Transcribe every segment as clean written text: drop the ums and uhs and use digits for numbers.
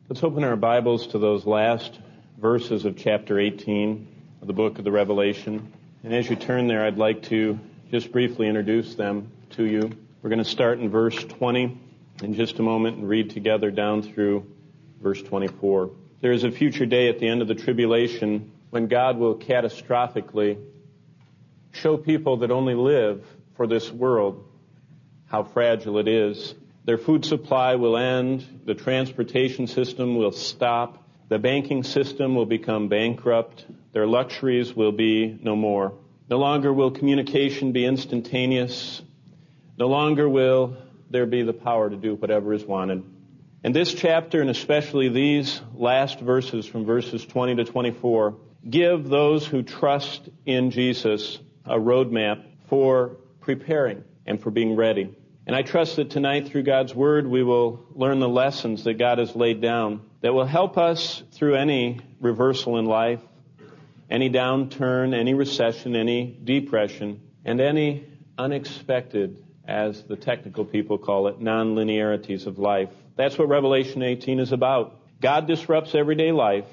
Let's open our Bibles to those last verses of chapter 18 of the book of the Revelation. And as you turn there, I'd like to just briefly introduce them to you. We're going to start in verse 20 in just a moment and read together down through verse 24. There is a future day at the end of the tribulation when God will catastrophically show people that only live for this world how fragile it is. Their food supply will end, the transportation system will stop, the banking system will become bankrupt, their luxuries will be no more. No longer will communication be instantaneous, no longer will there be the power to do whatever is wanted. And this chapter, and especially these last verses from verses 20 to 24, give those who trust in Jesus a roadmap for preparing and for being ready. And I trust that tonight, through God's Word, we will learn the lessons that God has laid down that will help us through any reversal in life, any downturn, any recession, any depression, and any unexpected, as the technical people call it, non-linearities of life. That's what Revelation 18 is about. God disrupts everyday life.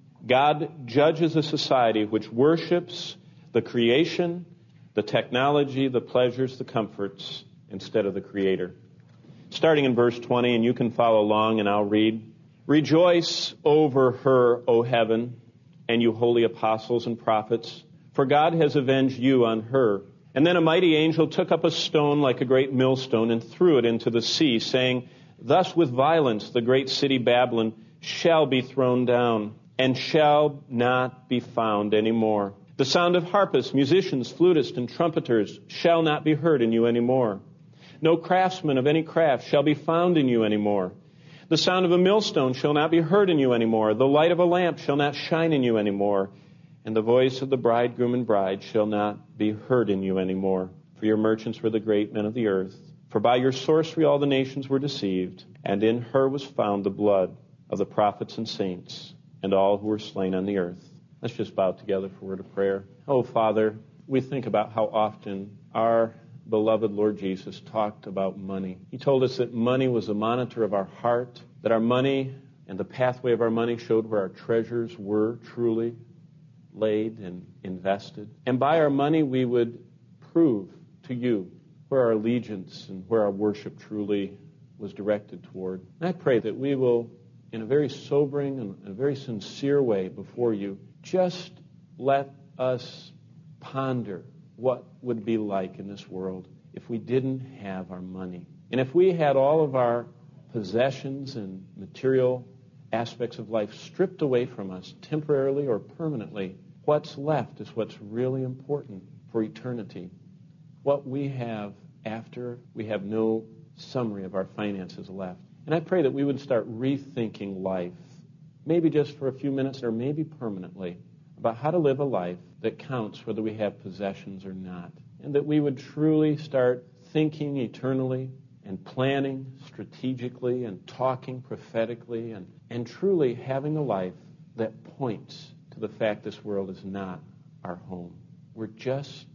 God judges a society which worships the creation, the technology, the pleasures, the comforts, instead of the Creator. Starting in verse 20, and you can follow along and I'll read. Rejoice over her, O heaven, and you holy apostles and prophets, for God has avenged you on her. And then a mighty angel took up a stone like a great millstone and threw it into the sea, saying, Thus with violence the great city Babylon shall be thrown down, and shall not be found any more. The sound of harpists, musicians, flutists, and trumpeters shall not be heard in you any more. No craftsman of any craft shall be found in you any more. The sound of a millstone shall not be heard in you any more. The light of a lamp shall not shine in you any more. And the voice of the bridegroom and bride shall not be heard in you any more. For your merchants were the great men of the earth. For by your sorcery all the nations were deceived. And in her was found the blood of the prophets and saints, and all who were slain on the earth. Let's just bow together for a word of prayer. Oh, Father, we think about how often our beloved Lord Jesus talked about money. He told us that money was a monitor of our heart, that our money and the pathway of our money showed where our treasures were truly laid and invested. And by our money we would prove to you where our allegiance and where our worship truly was directed toward. And I pray that we will, in a very sobering and a very sincere way before you, just let us ponder what would be like in this world if we didn't have our money. And if we had all of our possessions and material aspects of life stripped away from us temporarily or permanently, what's left is what's really important for eternity. What we have after we have no summary of our finances left. And I pray that we would start rethinking life, maybe just for a few minutes or maybe permanently, about how to live a life that counts whether we have possessions or not. And that we would truly start thinking eternally and planning strategically and talking prophetically and truly having a life that points to the fact this world is not our home. We're just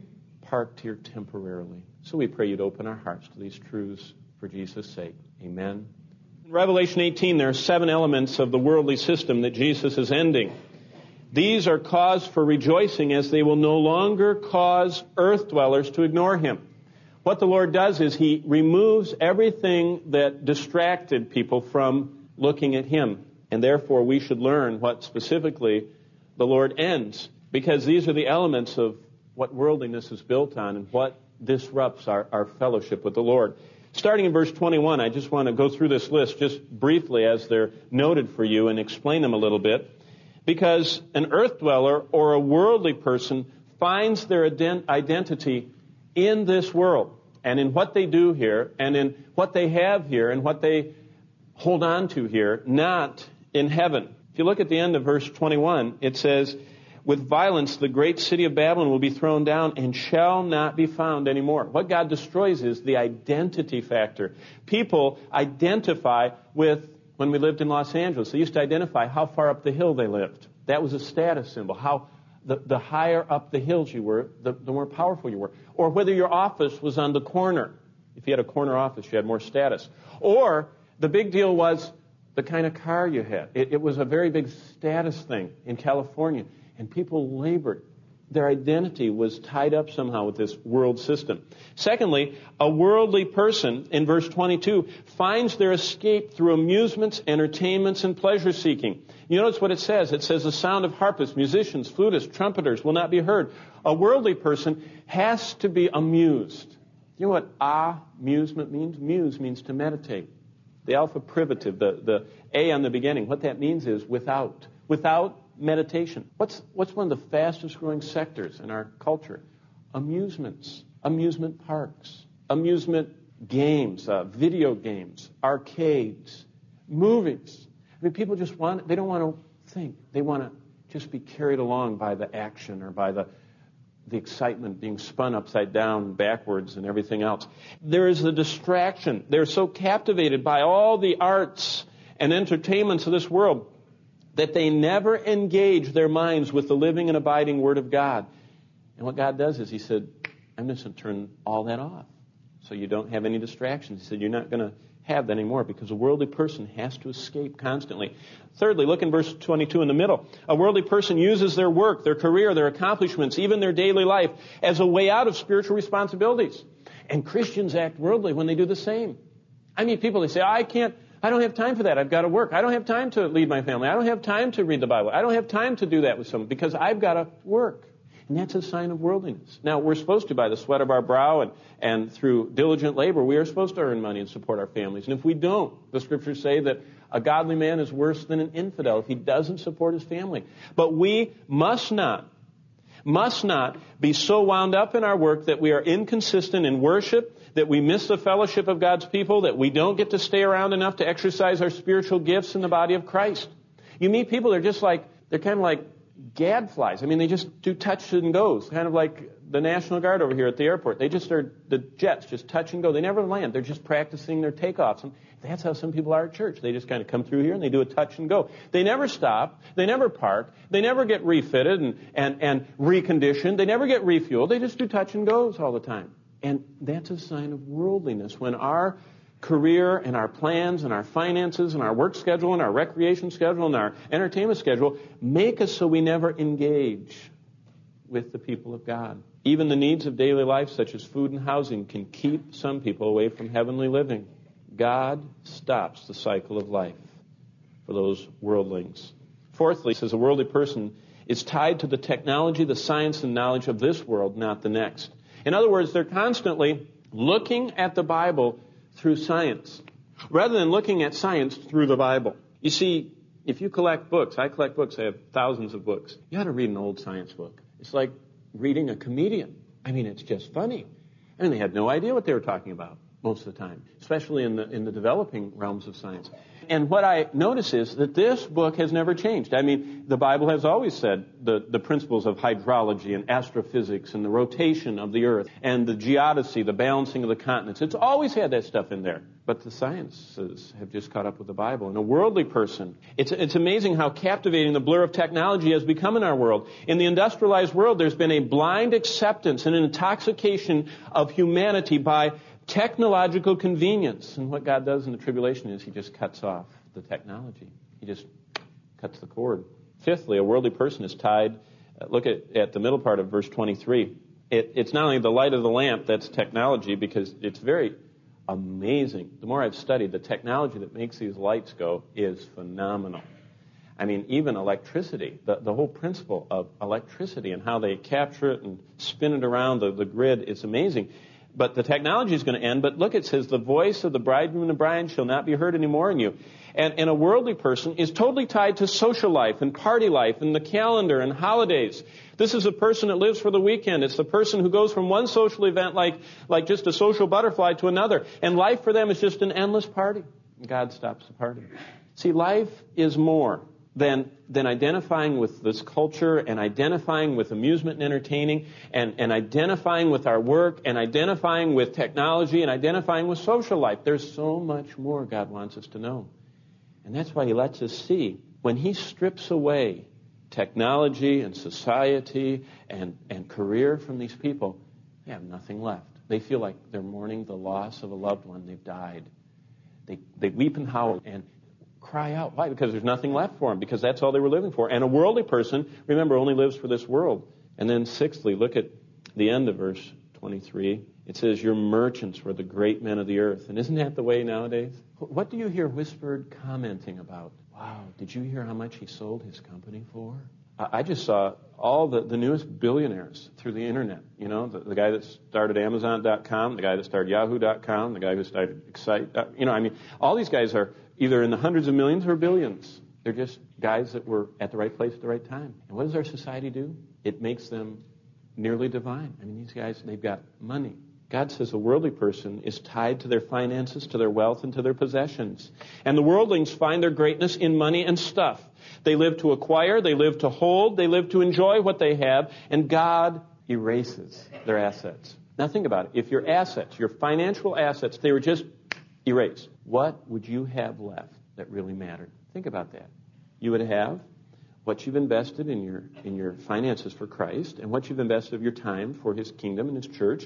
parked here temporarily. So we pray you'd open our hearts to these truths for Jesus' sake. Amen. In Revelation 18, there are 7 elements of the worldly system that Jesus is ending. These are cause for rejoicing as they will no longer cause earth dwellers to ignore him. What the Lord does is he removes everything that distracted people from looking at him. And therefore we should learn what specifically the Lord ends, because these are the elements of what worldliness is built on and what disrupts our fellowship with the Lord. Starting in verse 21, I just want to go through this list just briefly as they're noted for you and explain them a little bit. Because an earth dweller or a worldly person finds their identity in this world and in what they do here and in what they have here and what they hold on to here, not in heaven. If you look at the end of verse 21, it says, With violence the great city of Babylon will be thrown down and shall not be found anymore. What God destroys is the identity factor. People identify with, when we lived in Los Angeles, they used to identify how far up the hill they lived. That was a status symbol. How the higher up the hills you were, the more powerful you were. Or whether your office was on the corner. If you had a corner office, you had more status. Or the big deal was the kind of car you had. It was a very big status thing in California, and people labored. Their identity was tied up somehow with this world system. Secondly, a worldly person, in verse 22, finds their escape through amusements, entertainments, and pleasure seeking. You notice what it says. It says the sound of harpists, musicians, flutists, trumpeters will not be heard. A worldly person has to be amused. You know what amusement means? Muse means to meditate. The alpha privative, the A on the beginning, what that means is without. Without meditation. What's one of the fastest growing sectors in our culture? Amusements, amusement parks, amusement games, video games, arcades, movies. I mean, people just they don't want to think. They want to just be carried along by the action or by the excitement being spun upside down, backwards, and everything else. There is a distraction. They're so captivated by all the arts and entertainments of this world that they never engage their minds with the living and abiding Word of God. And what God does is He said, I'm just going to turn all that off so you don't have any distractions. He said, you're not going to have that anymore because a worldly person has to escape constantly. Thirdly, look in verse 22 in the middle. A worldly person uses their work, their career, their accomplishments, even their daily life as a way out of spiritual responsibilities. And Christians act worldly when they do the same. I meet people, they say, I don't have time for that. I've got to work. I don't have time to lead my family. I don't have time to read the Bible. I don't have time to do that with someone because I've got to work. And that's a sign of worldliness. Now, we're supposed to, by the sweat of our brow and through diligent labor, we are supposed to earn money and support our families. And if we don't, the Scriptures say that a godly man is worse than an infidel if he doesn't support his family. But we must not be so wound up in our work that we are inconsistent in worship, that we miss the fellowship of God's people, that we don't get to stay around enough to exercise our spiritual gifts in the body of Christ. You meet people, they're kind of like gadflies. I mean, they just do touch and goes, kind of like the National Guard over here at the airport. The jets just touch and go. They never land. They're just practicing their takeoffs. And that's how some people are at church. They just kind of come through here and they do a touch and go. They never stop. They never park. They never get refitted and reconditioned. They never get refueled. They just do touch and goes all the time. And that's a sign of worldliness when our career and our plans and our finances and our work schedule and our recreation schedule and our entertainment schedule make us so we never engage with the people of God. Even the needs of daily life, such as food and housing, can keep some people away from heavenly living. God stops the cycle of life for those worldlings. Fourthly, it says a worldly person is tied to the technology, the science, and knowledge of this world, not the next. In other words, they're constantly looking at the Bible through science, rather than looking at science through the Bible. You see, if you collect books, I collect books, I have thousands of books. You ought to read an old science book. It's like reading a comedian. I mean, it's just funny. I mean, they had no idea what they were talking about most of the time, especially in the developing realms of science. And what I notice is that this book has never changed. I mean, the Bible has always said the principles of hydrology and astrophysics and the rotation of the earth and the geodesy, the balancing of the continents. It's always had that stuff in there. But the sciences have just caught up with the Bible. And a worldly person, it's amazing how captivating the blur of technology has become in our world. In the industrialized world, there's been a blind acceptance and an intoxication of humanity by technological convenience. And what God does in the tribulation is He just cuts off the technology. He just cuts the cord. Fifthly, a worldly person is tied. Look at the middle part of verse 23. It's not only the light of the lamp that's technology, because it's very amazing. The more I've studied, the technology that makes these lights go is phenomenal. I mean, even electricity, the whole principle of electricity and how they capture it and spin it around the grid is amazing. But the technology is going to end. But look, it says, the voice of the bridegroom and the bride shall not be heard anymore in you. And a worldly person is totally tied to social life and party life and the calendar and holidays. This is a person that lives for the weekend. It's the person who goes from one social event like just a social butterfly to another. And life for them is just an endless party. God stops the party. See, life is more than identifying with this culture and identifying with amusement and entertaining and identifying with our work and identifying with technology and identifying with social life. There's so much more God wants us to know. And that's why He lets us see when He strips away technology and society and career from these people, they have nothing left. They feel like they're mourning the loss of a loved one. They've died. They weep and howl, and cry out. Why? Because there's nothing left for them, because that's all they were living for. And a worldly person, remember, only lives for this world. And then sixthly, look at the end of verse 23. It says, your merchants were the great men of the earth. And isn't that the way nowadays? What do you hear whispered commenting about? Wow, did you hear how much he sold his company for? I just saw all the newest billionaires through the internet. You know, the guy that started Amazon.com, the guy that started Yahoo.com, the guy who started Excite. All these guys are either in the hundreds of millions or billions. They're just guys that were at the right place at the right time. And what does our society do? It makes them nearly divine. I mean, these guys, they've got money. God says a worldly person is tied to their finances, to their wealth, and to their possessions. And the worldlings find their greatness in money and stuff. They live to acquire, they live to hold, they live to enjoy what they have, and God erases their assets. Now think about it. If your assets, your financial assets, they were just erased, what would you have left that really mattered? Think about that. You would have what you've invested in your finances for Christ, and what you've invested of your time for His kingdom and His church.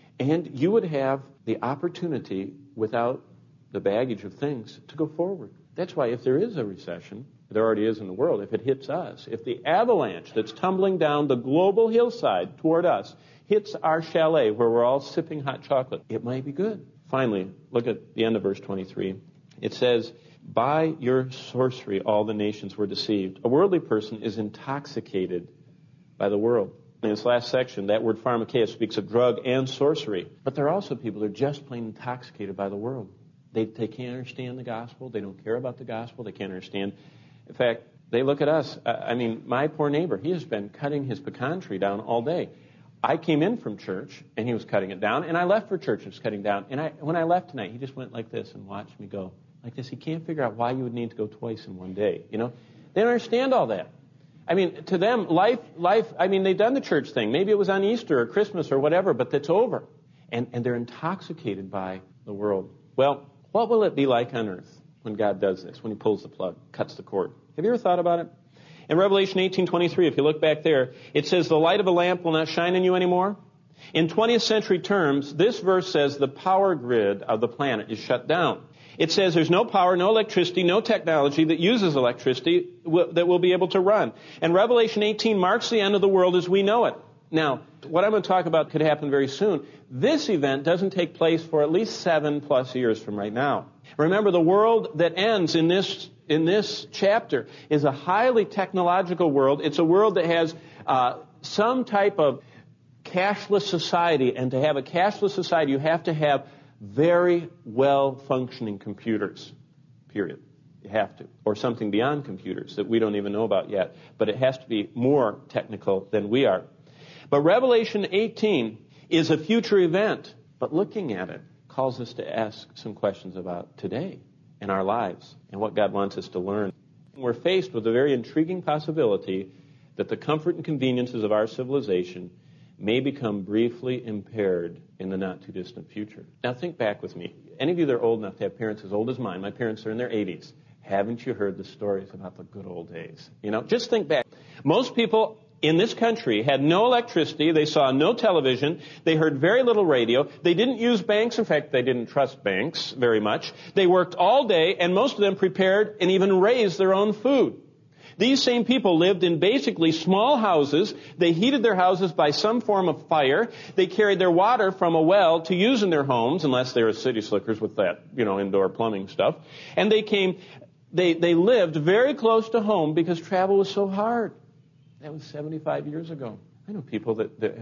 And you would have the opportunity, without the baggage of things, to go forward. That's why if there is a recession, there already is in the world, if it hits us, if the avalanche that's tumbling down the global hillside toward us hits our chalet where we're all sipping hot chocolate, it might be good. Finally, look at the end of verse 23. It says, by your sorcery all the nations were deceived. A worldly person is intoxicated by the world. In this last section, that word pharmakeia speaks of drug and sorcery. But there are also people who are just plain intoxicated by the world. They can't understand the gospel. They don't care about the gospel. They can't understand. In fact, they look at us. My poor neighbor, he has been cutting his pecan tree down all day. I came in from church, and he was cutting it down, and I left for church and was cutting down. And when I left tonight, he just went like this and watched me go like this. He can't figure out why you would need to go twice in one day. You know, they don't understand all that. I mean, to them, life, they've done the church thing. Maybe it was on Easter or Christmas or whatever, but it's over. And they're intoxicated by the world. Well, what will it be like on earth when God does this, when He pulls the plug, cuts the cord? Have you ever thought about it? In Revelation 18:23, if you look back there, it says, the light of a lamp will not shine in you anymore. In 20th century terms, this verse says the power grid of the planet is shut down. It says there's no power, no electricity, no technology that uses electricity that will be able to run. And Revelation 18 marks the end of the world as we know it. Now, what I'm going to talk about could happen very soon. This event doesn't take place for at least 7+ years from right now. Remember, the world that ends in this chapter is a highly technological world. It's a world that has some type of cashless society. And to have a cashless society, you have to have very well-functioning computers, period. You have to. Or something beyond computers that we don't even know about yet. But it has to be more technical than we are. But Revelation 18 is a future event. But looking at it calls us to ask some questions about today and our lives and what God wants us to learn. We're faced with a very intriguing possibility that the comfort and conveniences of our civilization may become briefly impaired in the not-too-distant future. Now think back with me. Any of you that are old enough to have parents as old as mine, my parents are in their 80s, haven't you heard the stories about the good old days? You know, just think back. Most people in this country had no electricity, they saw no television, they heard very little radio, they didn't use banks, in fact, they didn't trust banks very much. They worked all day, and most of them prepared and even raised their own food. These same people lived in basically small houses. They heated their houses by some form of fire. They carried their water from a well to use in their homes, unless they were city slickers with that, indoor plumbing stuff. And they lived very close to home because travel was so hard. That was 75 years ago. I know people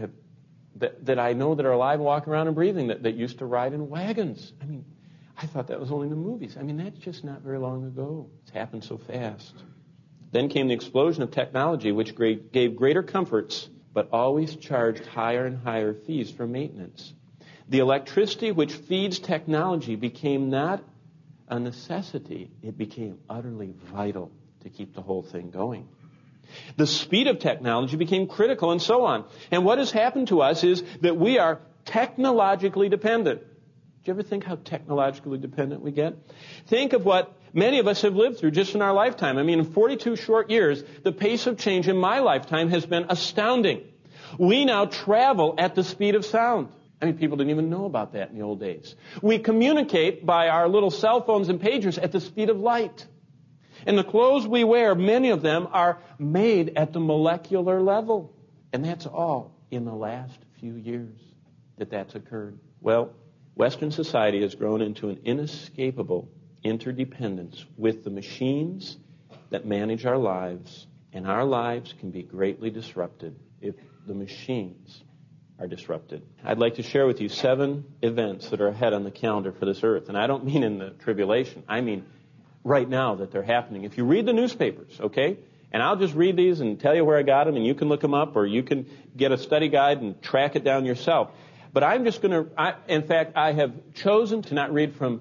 that I know that are alive and walking around and breathing that used to ride in wagons. I mean, I thought that was only in the movies. I mean, that's just not very long ago. It's happened so fast. Then came the explosion of technology, which gave greater comforts, but always charged higher and higher fees for maintenance. The electricity which feeds technology became not a necessity. It became utterly vital to keep the whole thing going. The speed of technology became critical, and so on. And what has happened to us is that we are technologically dependent. Do you ever think how technologically dependent we get? Think of what many of us have lived through just in our lifetime. I mean, in 42 short years, the pace of change in my lifetime has been astounding. We now travel at the speed of sound. I mean, people didn't even know about that in the old days. We communicate by our little cell phones and pagers at the speed of light. And the clothes we wear, many of them are made at the molecular level. And that's all in the last few years that's occurred. Well, Western society has grown into an inescapable interdependence with the machines that manage our lives, and our lives can be greatly disrupted if the machines are disrupted. I'd like to share with you 7 events that are ahead on the calendar for this earth, and I don't mean in the tribulation. I mean right now that they're happening. If you read the newspapers, okay, and I'll just read these and tell you where I got them, and you can look them up, or you can get a study guide and track it down yourself. But I'm just going to, in fact, I have chosen to not read from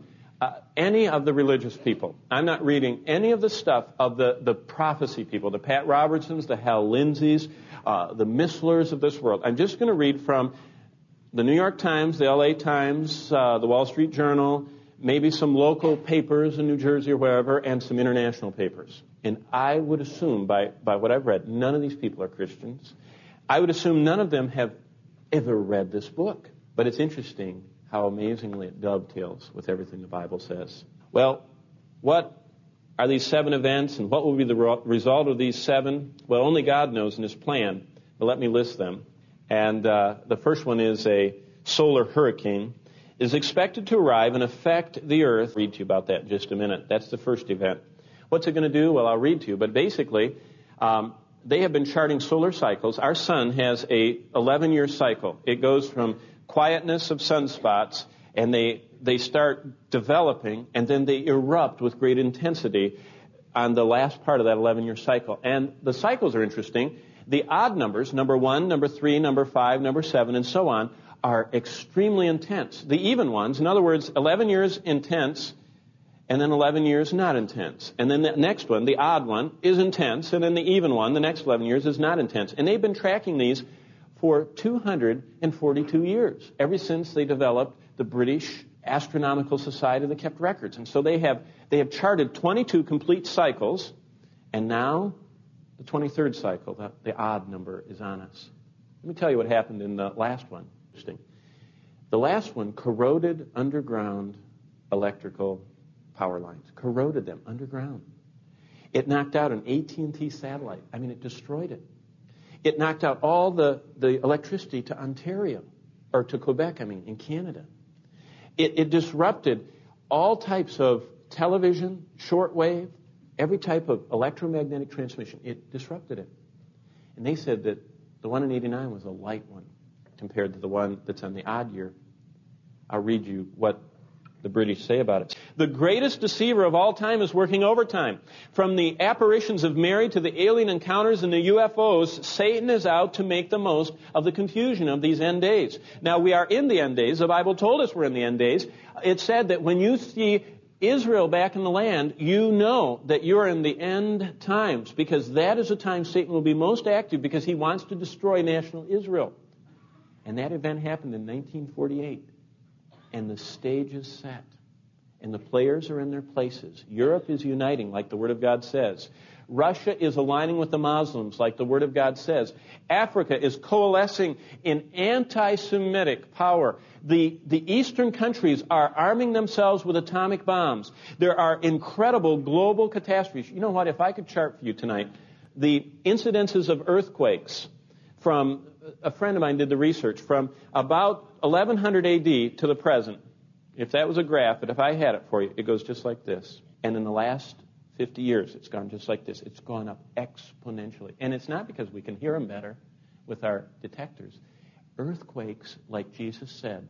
any of the religious people. I'm not reading any of the stuff of the prophecy people, the Pat Robertsons, the Hal Lindsays, the Misslers of this world. I'm just going to read from the New York Times, the LA Times, the Wall Street Journal, maybe some local papers in New Jersey or wherever, and some international papers. And I would assume, by what I've read, none of these people are Christians. I would assume none of them have ever read this book. But it's interesting how amazingly it dovetails with everything the Bible says. Well, what are these 7 events, and what will be the result of these 7? Well, only God knows in His plan, but let me list them. And the first one is a solar hurricane is expected to arrive and affect the earth. I'll read to you about that in just a minute. That's the first event. What's it going to do? Well, I'll read to you. But basically, they have been charting solar cycles. Our sun has a 11-year cycle. It goes from quietness of sunspots, and they start developing, and then they erupt with great intensity on the last part of that 11-year cycle. And the cycles are interesting. The odd numbers, number 1, number 3, number 5, number 7, and so on, are extremely intense. The even ones, in other words, 11 years intense, and then 11 years not intense. And then the next one, the odd one, is intense, and then the even one, the next 11 years, is not intense. And they've been tracking these for 242 years, ever since they developed the British Astronomical Society that kept records. And so they have charted 22 complete cycles, and now the 23rd cycle, the odd number, is on us. Let me tell you what happened in the last one. Interesting. The last one corroded underground electrical power lines, corroded them underground. It knocked out an AT&T satellite. I mean, it destroyed it. It knocked out all the electricity to Ontario, or to Quebec, in Canada. It disrupted all types of television, shortwave, every type of electromagnetic transmission. It disrupted it. And they said that the one in 89 was a light one compared to the one that's on the odd year. I'll read you what the British say about it. The greatest deceiver of all time is working overtime. From the apparitions of Mary to the alien encounters and the UFOs, Satan is out to make the most of the confusion of these end days. Now, we are in the end days. The Bible told us we're in the end days. It said that when you see Israel back in the land, you know that you're in the end times, because that is the time Satan will be most active, because he wants to destroy national Israel. And that event happened in 1948. And the stage is set. And the players are in their places. Europe is uniting, like the Word of God says. Russia is aligning with the Muslims, like the Word of God says. Africa is coalescing in anti-Semitic power. The Eastern countries are arming themselves with atomic bombs. There are incredible global catastrophes. You know what? If I could chart for you tonight the incidences of earthquakes from... A friend of mine did the research from about 1100 AD to the present. If that was a graph, but if I had it for you, it goes just like this. And in the last 50 years, it's gone just like this. It's gone up exponentially. And it's not because we can hear them better with our detectors. Earthquakes, like Jesus said,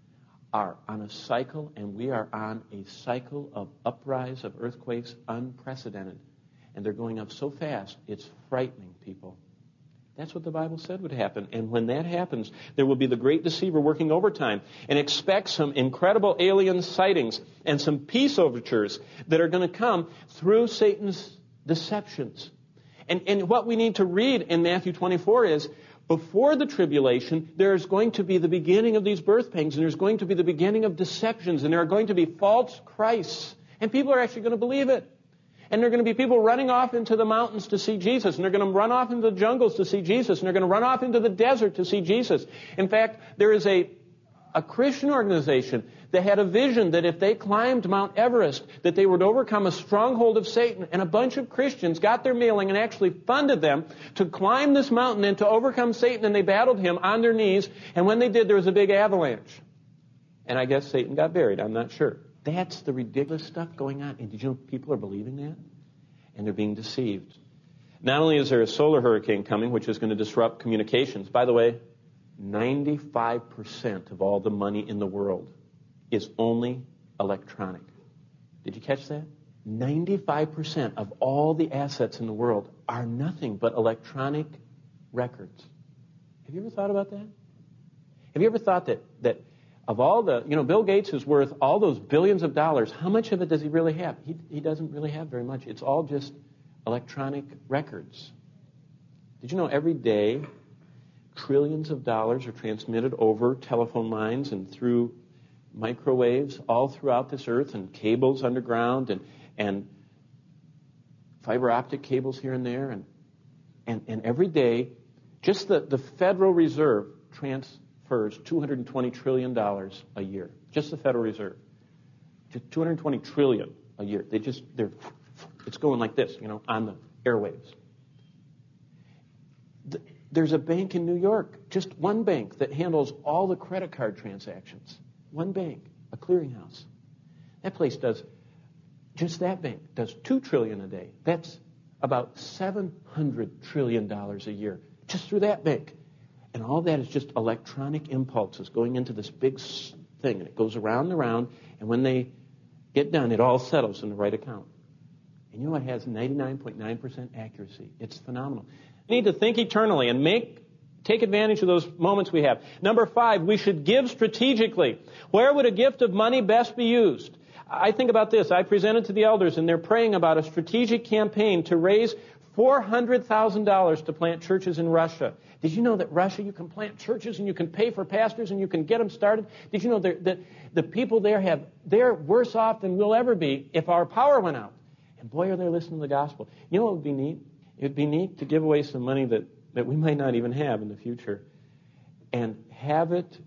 are on a cycle, and we are on a cycle of uprise of earthquakes unprecedented. And they're going up so fast, it's frightening people. That's what the Bible said would happen. And when that happens, there will be the great deceiver working overtime. And expect some incredible alien sightings and some peace overtures that are going to come through Satan's deceptions. And what we need to read in Matthew 24 is, before the tribulation, there's going to be the beginning of these birth pangs, and there's going to be the beginning of deceptions, and there are going to be false Christs. And people are actually going to believe it. And there are going to be people running off into the mountains to see Jesus. And they're going to run off into the jungles to see Jesus. And they're going to run off into the desert to see Jesus. In fact, there is a a Christian organization that had a vision that if they climbed Mount Everest, that they would overcome a stronghold of Satan. And a bunch of Christians got their mailing and actually funded them to climb this mountain and to overcome Satan. And they battled him on their knees. And when they did, there was a big avalanche. And I guess Satan got buried. I'm not sure. That's the ridiculous stuff going on. And did you know people are believing that? And they're being deceived. Not only is there a solar hurricane coming, which is going to disrupt communications. By the way, 95% of all the money in the world is only electronic. Did you catch that? 95% of all the assets in the world are nothing but electronic records. Have you ever thought about that? Have you ever thought that of all the, Bill Gates is worth all those billions of dollars, how much of it does he really have? He doesn't really have very much. It's all just electronic records. Did you know every day trillions of dollars are transmitted over telephone lines and through microwaves all throughout this earth, and cables underground and fiber optic cables here and there, and every day just the Federal Reserve transfers $220 trillion a year. Just the Federal Reserve. Just $220 trillion a year. It's going like this, on the airwaves. There's a bank in New York, just one bank, that handles all the credit card transactions. One bank, a clearinghouse. That place just that bank does $2 trillion a day. That's about $700 trillion a year, just through that bank. And all that is just electronic impulses going into this big thing, and it goes around and around, and when they get done, it all settles in the right account. And you know what has 99.9% accuracy? It's phenomenal. We need to think eternally and take advantage of those moments we have. Number 5, we should give strategically. Where would a gift of money best be used? I think about this. I presented to the elders, and they're praying about a strategic campaign to raise $400,000 to plant churches in Russia. Did you know that Russia, you can plant churches and you can pay for pastors and you can get them started? Did you know that the people there they're worse off than we'll ever be if our power went out? And boy, are they listening to the gospel. You know what would be neat? It would be neat to give away some money that we might not even have in the future and have it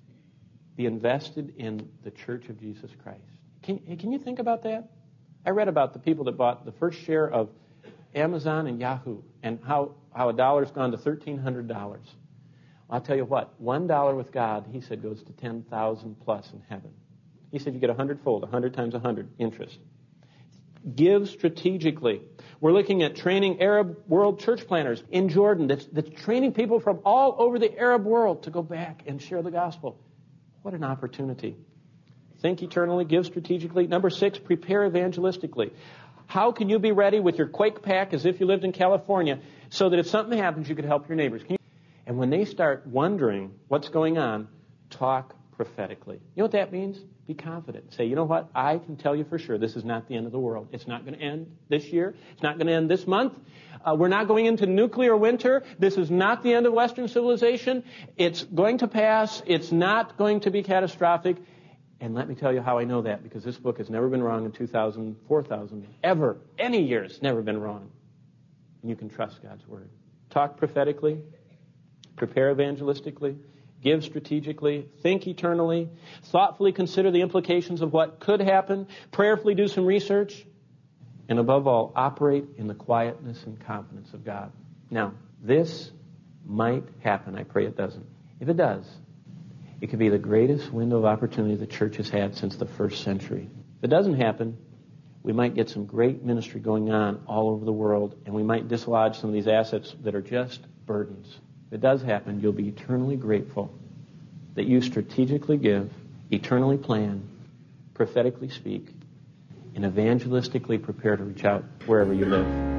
be invested in the Church of Jesus Christ. Can you think about that? I read about the people that bought the first share of Amazon and Yahoo and how a dollar's gone to $1,300. I'll tell you what, $1 with God, he said, goes to 10,000 plus in heaven. He said you get 100-fold, 100 times 100 interest. Give strategically. We're looking at training Arab world church planners in Jordan that's training people from all over the Arab world to go back and share the gospel. What an opportunity. Think eternally, give strategically. Number 6, prepare evangelistically. How can you be ready with your quake pack as if you lived in California so that if something happens, you could help your neighbors? And when they start wondering what's going on, talk prophetically. You know what that means? Be confident. Say, you know what? I can tell you for sure this is not the end of the world. It's not going to end this year. It's not going to end this month. We're not going into nuclear winter. This is not the end of Western civilization. It's going to pass. It's not going to be catastrophic. And let me tell you how I know that, because this book has never been wrong in 2,000, 4,000, ever, any year. It's never been wrong. And you can trust God's word. Talk prophetically. Prepare evangelistically. Give strategically, think eternally, thoughtfully consider the implications of what could happen, prayerfully do some research, and above all, operate in the quietness and confidence of God. Now, this might happen. I pray it doesn't. If it does, it could be the greatest window of opportunity the church has had since the first century. If it doesn't happen, we might get some great ministry going on all over the world, and we might dislodge some of these assets that are just burdens. If it does happen, you'll be eternally grateful that you strategically give, eternally plan, prophetically speak, and evangelistically prepare to reach out wherever you live.